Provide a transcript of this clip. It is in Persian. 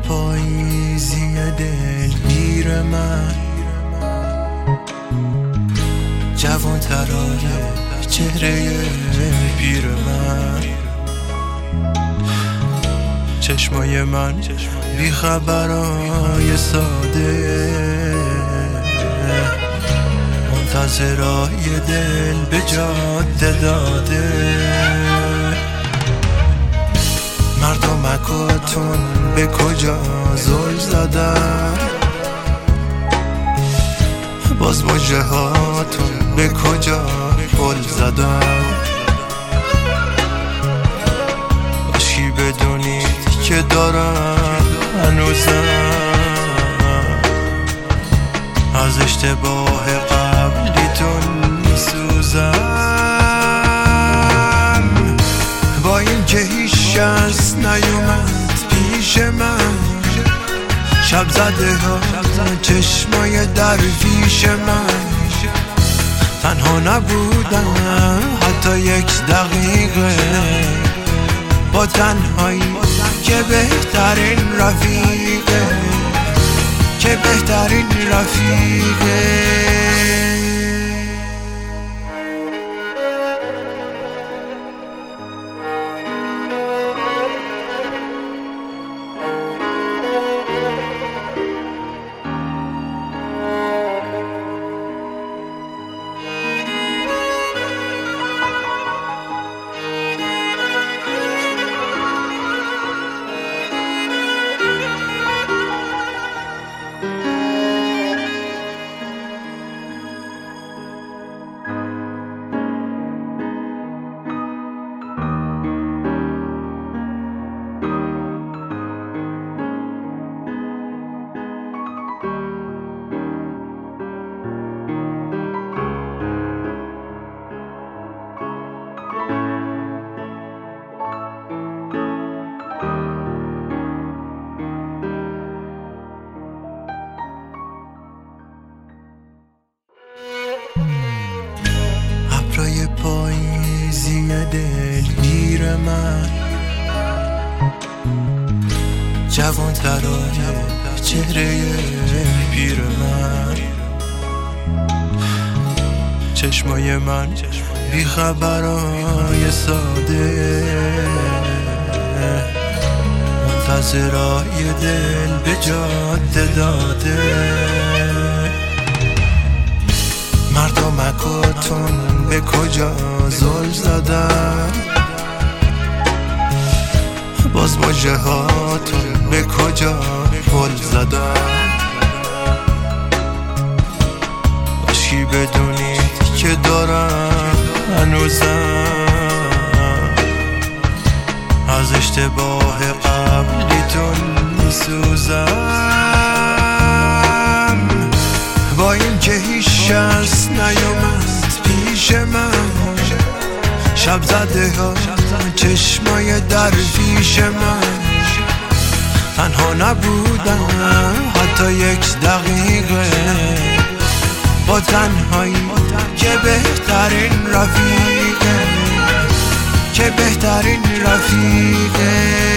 پاییزی دلگیر من، جوان ترانه چهره پیر من، چشمای من بی خبرای ساده، منتظرای دل به جاده داده. مردمکاتون به کجا زل زدن، باز مژه هاتون به کجا گل زدن. باشی بدونید که دارم هنوزم از اشتباه قبلیتون میسوزم. با این که هیچ کس نیومد پیش من، شب زده ها چشمای درویش من، تنها نبودم حتی یک دقیقه، با تنهایی که بهترین رفیقه، که بهترین رفیقه. ابرای پاییزی دلگیر من، جوان ترانه چهره پیر من، چشمای من بی خبرای ساده، منتظرای دل به جاده داده. مردمکاتون به کجا زل زدن، باز مژه هاتون به کجا گل زدن. باشی بدونید که دارم هنوزم از اشتباه قبلیتون میسوزم. با این که هیچ کس نیومد پیش من، شب زده ها چشمای درویش من، تنها نبودم حتی یک دقیقه، با تنهایی که بهترین رفیقه، که بهترین رفیقه.